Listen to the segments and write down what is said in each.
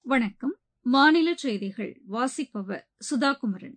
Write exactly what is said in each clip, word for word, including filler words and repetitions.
வணக்கம். மாநில செய்திகள் வாசிப்பவர் சுதாகுமரன்.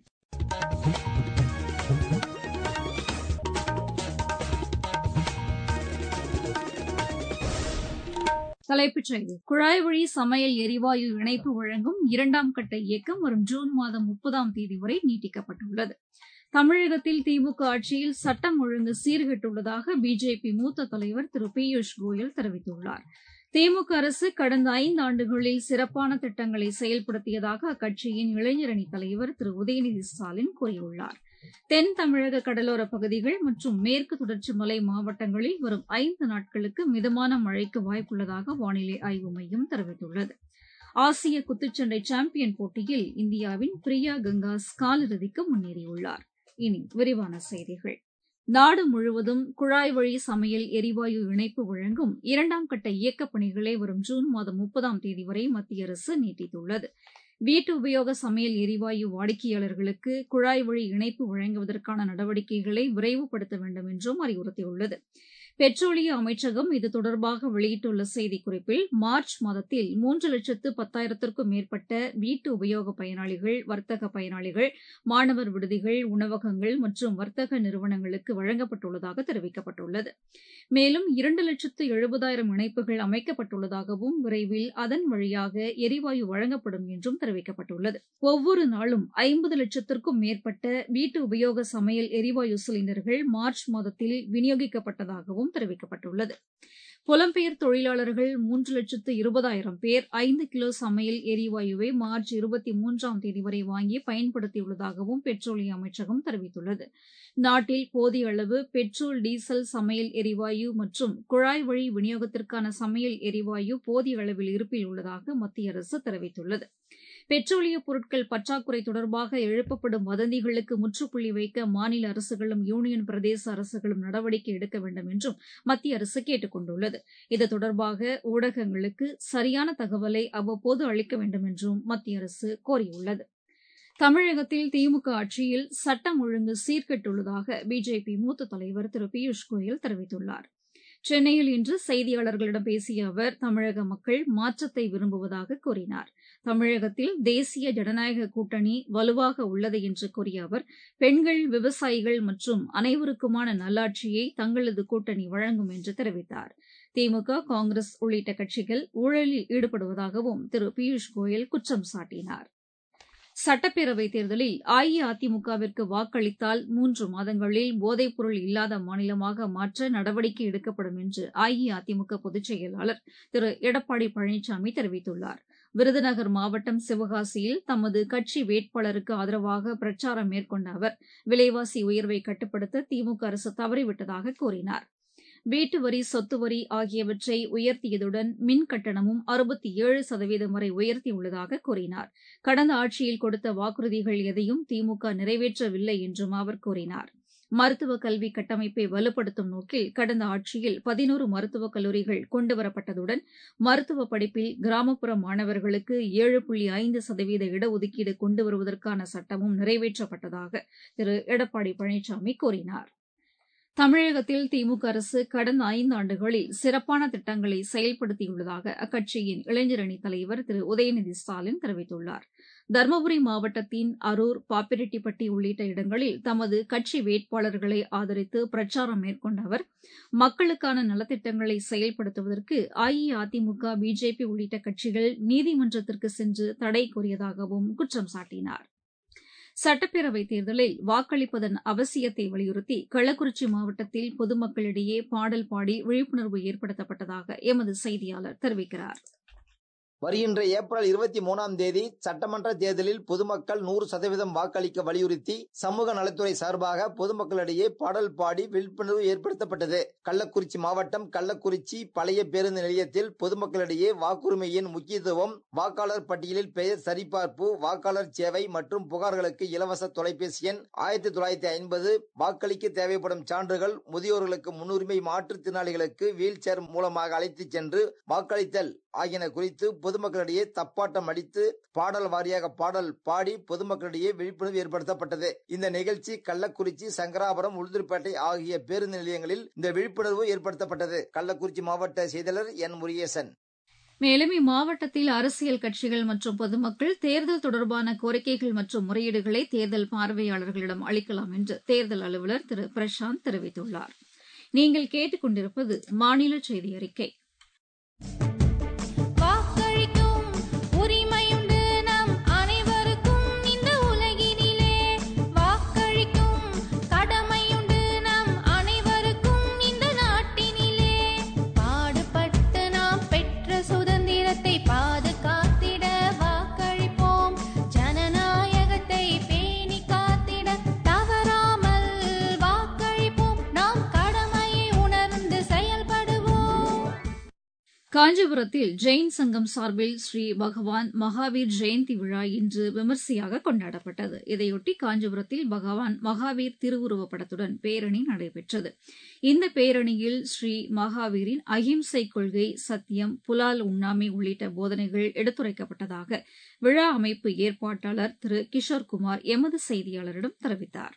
தலைப்புச் செய்தி. குழாய் வழி சமையல் எரிவாயு இணைப்பு வழங்கும் இரண்டாம் கட்ட இயக்கம் வரும் ஜூன் மாதம் முப்பதாம் தேதி வரை நீட்டிக்கப்பட்டுள்ளது. தமிழகத்தில் திமுக ஆட்சியில் சட்டம் ஒழுங்கு சீர்கெட்டுள்ளதாக பிஜேபி மூத்த தலைவர் திரு பியூஷ் கோயல் தெரிவித்துள்ளார். திமுக அரசு கடந்த ஐந்தாண்டுகளில் சிறப்பான திட்டங்களை செயல்படுத்தியதாக அக்கட்சியின் இளைஞரணி தலைவர் திரு உதயநிதி ஸ்டாலின் கூறியுள்ளார். தென் தமிழக கடலோரப் பகுதிகள் மற்றும் மேற்கு தொடர்ச்சி மலை மாவட்டங்களில் வரும் ஐந்து நாட்களுக்கு மிதமான மழைக்கு வாய்ப்புள்ளதாக வானிலை ஆய்வு மையம் தெரிவித்துள்ளது. ஆசிய குத்துச்சண்டை சாம்பியன் போட்டியில் இந்தியாவின் பிரியா கங்காஸ் காலிறுதிக்கு முன்னேறியுள்ளார். இனி விரிவான செய்திகள். நாடு முழுவதும் குழாய் வழி சமையல் எரிவாயு இணைப்பு வழங்கும் இரண்டாம் கட்ட இயக்கப் பணிகளை வரும் ஜூன் மாதம் முப்பதாம் தேதி வரை மத்திய அரசு நீட்டித்துள்ளது. வீட்டு உபயோக சமையல் எரிவாயு வாடிக்கையாளர்களுக்கு குழாய் வழி இணைப்பு வழங்குவதற்கான நடவடிக்கைகளை விரைவுபடுத்த வேண்டும் என்றும் அறிவுறுத்தியுள்ளது. பெட்ரோலிய அமைச்சகம் இது தொடர்பாக வெளியிட்டுள்ள செய்திக்குறிப்பில், மார்ச் மாதத்தில் மூன்று லட்சத்து பத்தாயிரத்திற்கும் மேற்பட்ட வீட்டு உபயோக பயனாளிகள், வர்த்தக பயனாளிகள், மாணவர் விடுதிகள், உணவகங்கள் மற்றும் வர்த்தக நிறுவனங்களுக்கு வழங்கப்பட்டுள்ளதாக தெரிவிக்கப்பட்டுள்ளது. மேலும் இரண்டு லட்சத்து எழுபதாயிரம் இணைப்புகள் அமைக்கப்பட்டுள்ளதாகவும், விரைவில் அதன் வழியாக எரிவாயு வழங்கப்படும் என்றும் தெரிவிக்கப்பட்டுள்ளது. ஒவ்வொரு நாளும் ஐம்பது லட்சத்திற்கும் மேற்பட்ட வீட்டு உபயோக சமையல் எரிவாயு சிலிண்டர்கள் மார்ச் மாதத்தில் விநியோகிக்கப்பட்டதாகவும் தெரிவிக்கப்பட்டுள்ளது. புலம்பெயர் தொழிலாளர்கள் மூன்று லட்சத்து இருபதாயிரம் பேர் ஐந்து கிலோ சமையல் எரிவாயுவை மார்ச் இருபத்தி மூன்றாம் தேதி வரை வாங்கி பயன்படுத்தியுள்ளதாகவும் பெட்ரோலிய அமைச்சகம் தெரிவித்துள்ளது. நாட்டில் போதிய அளவு பெட்ரோல், டீசல், சமையல் எரிவாயு மற்றும் குழாய் வழி விநியோகத்திற்கான சமையல் எரிவாயு போதிய அளவில் இருப்பில் உள்ளதாக மத்திய அரசு தெரிவித்துள்ளது. பெட்ரோலிய பொருட்கள் பற்றாக்குறை தொடர்பாக எழுப்பப்படும் வதந்திகளுக்கு முற்றுப்புள்ளி வைக்க மாநில அரசுகளும் யூனியன் பிரதேச அரசுகளும் நடவடிக்கை எடுக்க வேண்டும் என்றும் மத்திய அரசு கேட்டுக் கொண்டுள்ளது. இது தொடர்பாக ஊடகங்களுக்கு சரியான தகவலை அவ்வப்போது அளிக்க வேண்டும் என்றும் மத்திய அரசு கோரியுள்ளது. தமிழகத்தில் திமுக ஆட்சியில் சட்டம் ஒழுங்கு சீர்கெட்டுள்ளதாக பிஜேபி மூத்த தலைவர் திரு பியூஷ் கோயல் தெரிவித்துள்ளார். சென்னையில் இன்று செய்தியாளர்களிடம் பேசிய அவர், தமிழக மக்கள் மாற்றத்தை விரும்புவதாக கூறினார். தமிழகத்தில் தேசிய ஜனநாயக கூட்டணி வலுவாக உள்ளது என்று கூறிய அவர், பெண்கள், விவசாயிகள் மற்றும் அனைவருக்குமான நல்லாட்சியை தங்களது கூட்டணி வழங்கும் என்று தெரிவித்தார். திமுக, காங்கிரஸ் உள்ளிட்ட கட்சிகள் ஊழலில் ஈடுபடுவதாகவும் திரு பியூஷ் கோயல் குற்றம் சாட்டினார். சட்டப்பேரவைத் தேர்தலில் அஇஅதிமுகவிற்கு வாக்களித்தால் மூன்று மாதங்களில் போதைப்பொருள் இல்லாத மாநிலமாக மாற்ற நடவடிக்கை எடுக்கப்படும் என்று அஇஅதிமுக பொதுச் செயலாளர் திரு எடப்பாடி பழனிசாமி தெரிவித்துள்ளார். விருதுநகர் மாவட்டம் சிவகாசியில் தமது கட்சி வேட்பாளருக்கு ஆதரவாக பிரச்சாரம் மேற்கொண்ட அவர், விலைவாசி உயர்வை கட்டுப்படுத்த திமுக அரசு தவறிவிட்டதாக கூறினார். வீட்டு வரி, சொத்து வரி ஆகியவற்றை உயர்த்தியதுடன் மின் கட்டணமும் அறுபத்தி ஏழு சதவீதம் வரை உயர்த்தியுள்ளதாக கூறினார். கடந்த ஆட்சியில் கொடுத்த வாக்குறுதிகள் எதையும் திமுக நிறைவேற்றவில்லை என்றும் அவர் கூறினார். மருத்துவ கல்வி கட்டமைப்பை வலுப்படுத்தும் நோக்கில் கடந்த ஆட்சியில் பதினோரு மருத்துவக் கல்லூரிகள் கொண்டுவரப்பட்டதுடன் மருத்துவ படிப்பில் கிராமப்புற மாணவர்களுக்கு ஏழு புள்ளி ஐந்து சதவீத இடஒதுக்கீடு கொண்டு வருவதற்கான சட்டமும் நிறைவேற்றப்பட்டதாக திரு எடப்பாடி பழனிசாமி கூறினார். தமிழகத்தில் திமுக அரசு கடந்த ஐந்தாண்டுகளில் சிறப்பான திட்டங்களை செயல்படுத்தியுள்ளதாக அக்கட்சியின் இளைஞரணி தலைவர் திரு உதயநிதி ஸ்டாலின் தெரிவித்துள்ளார். தருமபுரி மாவட்டத்தின் அரூர், பாப்பிரெட்டிப்பட்டி உள்ளிட்ட இடங்களில் தமது கட்சி வேட்பாளர்களை ஆதரித்து பிரச்சாரம் மேற்கொண்ட அவர், மக்களுக்கான நலத்திட்டங்களை செயல்படுத்துவதற்கு அஇஅதிமுக, பிஜேபி உள்ளிட்ட கட்சிகள் நீதிமன்றத்திற்கு சென்று தடை கோரியதாகவும் குற்றம் சாட்டினார். சட்டப்பேரவைத் தேர்தலில் வாக்களிப்பதன் அவசியத்தை வலியுறுத்தி கள்ளக்குறிச்சி மாவட்டத்தில் பொதுமக்களிடையே பாடல் பாடி விழிப்புணர்வு ஏற்படுத்தப்பட்டதாக எமது செய்தியாளர் தெரிவிக்கிறார். வருகின்ற ஏப்ரல் இருபத்தி மூணாம் தேதி சட்டமன்ற தேர்தலில் பொதுமக்கள் நூறு சதவீதம் வாக்களிக்க வலியுறுத்தி சமூக நலத்துறை சார்பாக பொதுமக்களிடையே பாடல் பாடி விழிப்புணர்வு ஏற்படுத்தப்பட்டது. கள்ளக்குறிச்சி மாவட்டம் கள்ளக்குறிச்சி பழைய பேருந்து நிலையத்தில் பொதுமக்களிடையே வாக்குரிமையின் முக்கியத்துவம், வாக்காளர் பட்டியலில் பெயர் சரிபார்ப்பு, வாக்காளர் சேவை மற்றும் புகார்களுக்கு இலவச தொலைபேசி எண், ஆயிரத்தி தொள்ளாயிரத்தி ஐம்பது வாக்களிக்க தேவைப்படும் சான்றுகள், முதியோர்களுக்கு முன்னுரிமை, மாற்றுத்திறனாளிகளுக்கு வீல் சேர் மூலமாக அழைத்துச் சென்று வாக்களித்தல் ஆகியன குறித்து பொதுமக்களிடையே தப்பாட்டம் அடித்து பாடல் வாரியாக பாடல் பாடி பொதுமக்களிடையே விழிப்புணர்வு ஏற்படுத்தப்பட்டது. இந்த நிகழ்ச்சி கள்ளக்குறிச்சி, சங்கராபுரம், உளுந்தூர்பேட்டை ஆகிய பேருந்து நிலையங்களில் இந்த விழிப்புணர்வு ஏற்படுத்தப்பட்டது. கள்ளக்குறிச்சி மாவட்ட செய்தியாளர் என் முருகேசன். மேலும் இம்மாவட்டத்தில் அரசியல் கட்சிகள் மற்றும் பொதுமக்கள் தேர்தல் தொடர்பான கோரிக்கைகள் மற்றும் முறையீடுகளை தேர்தல் பார்வையாளர்களிடம் அளிக்கலாம் என்று தேர்தல் அலுவலர் திரு பிரசாந்த் தெரிவித்துள்ளார். நீங்கள் கேட்டுக் கொண்டிருப்பது மாநில செய்தி அறிக்கை. காஞ்சிபுரத்தில் ஜெயின் சங்கம் சார்பில் ஸ்ரீ பகவான் மகாவீர் ஜெயந்தி விழா இன்று விமரிசையாக கொண்டாடப்பட்டது. இதையொட்டி காஞ்சிபுரத்தில் பகவான் மகாவீர் திருவுருவப் படத்துடன் பேரணி நடைபெற்றது. இந்த பேரணியில் ஸ்ரீ மகாவீரின் அஹிம்சை கொள்கை, சத்தியம், புலால் உண்ணாமை உள்ளிட்ட போதனைகள் எடுத்துரைக்கப்பட்டதாக விழா அமைப்பு ஏற்பாட்டாளர் திரு கிஷோர்குமார் எமது செய்தியாளரிடம் தெரிவித்தார்.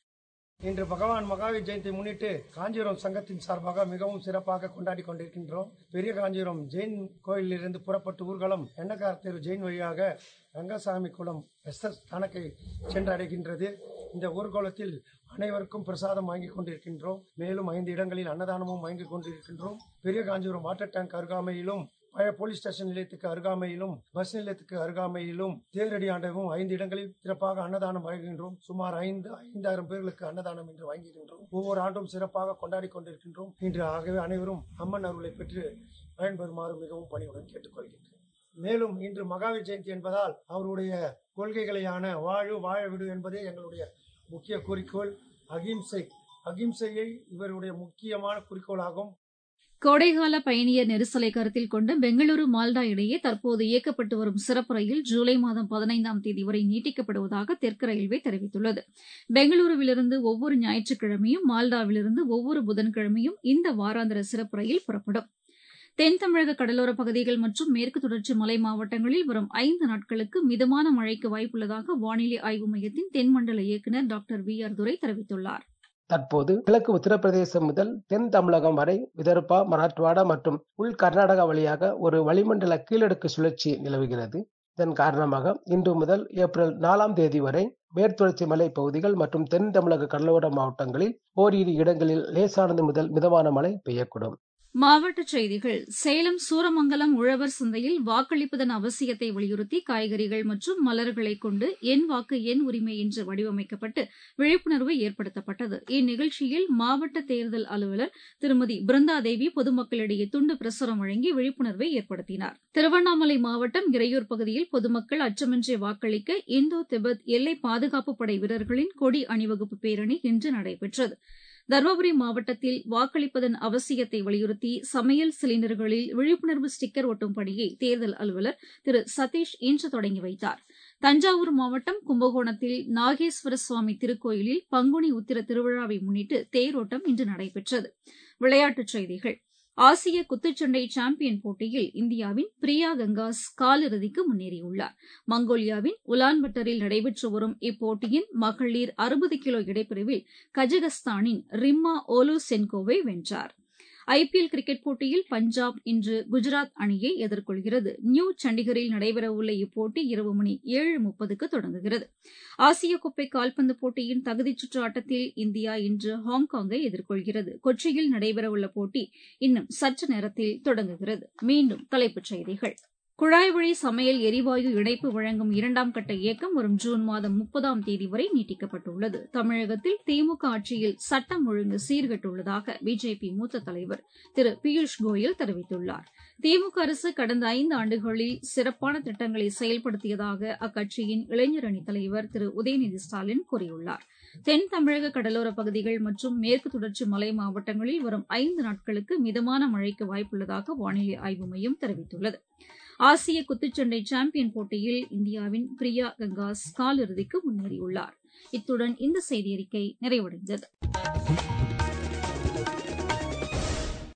இன்று பகவான் மகாவீர் ஜெயந்தி முன்னிட்டு காஞ்சிபுரம் சங்கத்தின் சார்பாக மிகவும் சிறப்பாக கொண்டாடி கொண்டிருக்கின்றோம். பெரிய காஞ்சிபுரம் ஜெயின் கோயிலிலிருந்து புறப்பட்டு ஊர்வலம் எண்ணக்கார தெரு ஜெயின் வழியாக ரங்கசாமி குளம் எஸ் எஸ் கணக்கை சென்றடைகின்றது. இந்த ஊர்வலத்தில் அனைவருக்கும் பிரசாதம் வாங்கி கொண்டிருக்கின்றோம். மேலும் ஐந்து இடங்களில் அன்னதானமும் வாங்கி கொண்டிருக்கின்றோம். பெரிய காஞ்சிபுரம் வாட்டர் டேங்க் அருகாமையிலும், பழைய போலீஸ் ஸ்டேஷன் நிலையத்துக்கு அருகாமையிலும், பஸ் நிலையத்துக்கு அருகாமையிலும், தேரடி ஆண்டவும் ஐந்து இடங்களில் சிறப்பாக அன்னதானம் வழங்குகின்றோம். சுமார் ஐந்து ஐந்தாயிரம் பேர்களுக்கு அன்னதானம் என்று வாங்குகின்றோம். ஒவ்வொரு ஆண்டும் சிறப்பாக கொண்டாடி கொண்டிருக்கின்றோம். இன்று ஆகவே அனைவரும் அம்மன் அருளை பெற்று பயன்பெறுமாறு மிகவும் பணியுடன் கேட்டுக்கொள்கின்றேன். மேலும் இன்று மகாவீர் ஜெயந்தி என்பதால் அவருடைய கொள்கைகளையான வாழு வாழ விடு என்பதே எங்களுடைய முக்கிய குறிக்கோள். அகிம்சை அகிம்சையை இவருடைய முக்கியமான குறிக்கோளாகும். கோடைகால பயணியர் நெரிசலை கருத்தில் கொண்டு பெங்களூரு மால்டா இடையே தற்போது இயக்கப்பட்டு வரும் சிறப்பு ரயில் ஜூலை மாதம் பதினைந்தாம் தேதி வரை நீட்டிக்கப்படுவதாக தெற்கு ரயில்வே தெரிவித்துள்ளது. பெங்களூருவிலிருந்து ஒவ்வொரு ஞாயிற்றுக்கிழமையும், மால்டாவிலிருந்து ஒவ்வொரு புதன்கிழமையும் இந்த வாராந்திர சிறப்பு ரயில் புறப்படும். தென் தமிழக கடலோரப் பகுதிகள் மற்றும் மேற்கு தொடர்ச்சி மலை மாவட்டங்களில் வரும் ஐந்து நாட்களுக்கு மிதமான மழைக்கு வாய்ப்புள்ளதாக வானிலை ஆய்வு மையத்தின் தென்மண்டல இயக்குநர் டாக்டர் வி ஆர் துரை தெரிவித்துள்ளார். தற்போது கிழக்கு உத்தரப்பிரதேசம் முதல் தென் தமிழகம் வரை விதர்பா, மராத்வாடா மற்றும் உள் கர்நாடகா வழியாக ஒரு வளிமண்டல கீழடுக்கு சுழற்சி நிலவுகிறது. இதன் காரணமாக இன்று முதல் ஏப்ரல் நாலாம் தேதி வரை மேற்குத்தொடர்ச்சி மலை பகுதிகள் மற்றும் தென் தமிழக கடலோர மாவட்டங்களில் ஓரிரு இடங்களில் லேசானது முதல் மிதமான மழை பெய்யக்கூடும். மாவட்டச் செய்திகள். சேலம் சூரமங்கலம் உழவர் சந்தையில் வாக்களிப்பதன் அவசியத்தை வலியுறுத்தி காய்கறிகள் மற்றும் மலர்களை கொண்டு என் வாக்கு என் உரிமை என்று வடிவமைக்கப்பட்டு விழிப்புணர்வு ஏற்படுத்தப்பட்டது. இந்நிகழ்ச்சியில் மாவட்ட தேர்தல் அலுவலர் திருமதி பிருந்தாதேவி பொதுமக்களிடையே துண்டு பிரசுரம் வழங்கி விழிப்புணர்வை ஏற்படுத்தினார். திருவண்ணாமலை மாவட்டம் இறையூர் பகுதியில் பொதுமக்கள் அச்சமின்றி வாக்களிக்க இந்தோ திபெத் எல்லை பாதுகாப்பு படை வீரர்களின் கொடி அணிவகுப்பு பேரணி இன்று நடைபெற்றது. தருமபுரி மாவட்டத்தில் வாக்களிப்பதன் அவசியத்தை வலியுறுத்தி சமையல் சிலிண்டர்களில் விழிப்புணர்வு ஸ்டிக்கர் ஒட்டும் பணியை தேர்தல் அலுவலர் திரு சதீஷ் இன்று தொடங்கி வைத்தார். தஞ்சாவூர் மாவட்டம் கும்பகோணத்தில் நாகேஸ்வர சுவாமி திருக்கோயிலில் பங்குனி உத்திர திருவிழாவை முன்னிட்டு தேரோட்டம் இன்று நடைபெற்றது. விளையாட்டுச் செய்திகள். ஆசிய குத்துச்சண்டை சாம்பியன் போட்டியில் இந்தியாவின் பிரியா கங்காஸ் காலிறுதிக்கு முன்னேறியுள்ளார். மங்கோலியாவின் உலான்பட்டரில் நடைபெற்று வரும் இப்போட்டியின் மகளிர் அறுபது கிலோ இடைப்பிரிவில் கஜகஸ்தானின் ரிம்மா ஓலுசென்கோவை வென்றார். ஐபிஎல் கிரிக்கெட் போட்டியில் பஞ்சாப் இன்று குஜராத் அணியை எதிர்கொள்கிறது. நியூ சண்டிகரில் நடைபெறவுள்ள இப்போட்டி இரவு மணி ஏழு முப்பதுக்கு தொடங்குகிறது. ஆசிய கோப்பை கால்பந்து போட்டியின் தகுதிச் சுற்று ஆட்டத்தில் இந்தியா இன்று ஹாங்காங்கை எதிர்கொள்கிறது. கொச்சியில் நடைபெறவுள்ள போட்டி இன்னும் சற்று நேரத்தில் தொடங்குகிறது. மீண்டும் தலைப்புச் செய்திகள். குழாய் வழி சமையல் எரிவாயு இணைப்பு வழங்கும் இரண்டாம் கட்ட இயக்கம் வரும் ஜூன் மாதம் முப்பதாம் தேதி வரை நீட்டிக்கப்பட்டுள்ளது. தமிழகத்தில் திமுக ஆட்சியில் சட்டம் ஒழுங்கு சீர்கெட்டுள்ளதாக பிஜேபி மூத்த தலைவர் திரு பியூஷ் கோயல் தெரிவித்துள்ளார். திமுக அரசு கடந்த ஐந்து ஆண்டுகளில் சிறப்பான திட்டங்களை செயல்படுத்தியதாக அக்கட்சியின் இளைஞர் அணித் தலைவர் திரு உதயநிதி ஸ்டாலின் கூறியுள்ளார். தென் தமிழக கடலோரப் பகுதிகள் மற்றும் மேற்கு தொடர்ச்சி மலை மாவட்டங்களில் வரும் ஐந்து நாட்களுக்கு மிதமான மழைக்கு வாய்ப்புள்ளதாக வானிலை ஆய்வு மையம் தெரிவித்துள்ளது. ஆசிய குத்துச்சண்டை சாம்பியன் போட்டியில் இந்தியாவின் பிரியா கங்காஸ் காலிறுதிக்கு முன்னேறியுள்ளார். இத்துடன் இந்த செய்தியறிக்கை நிறைவடைந்தது.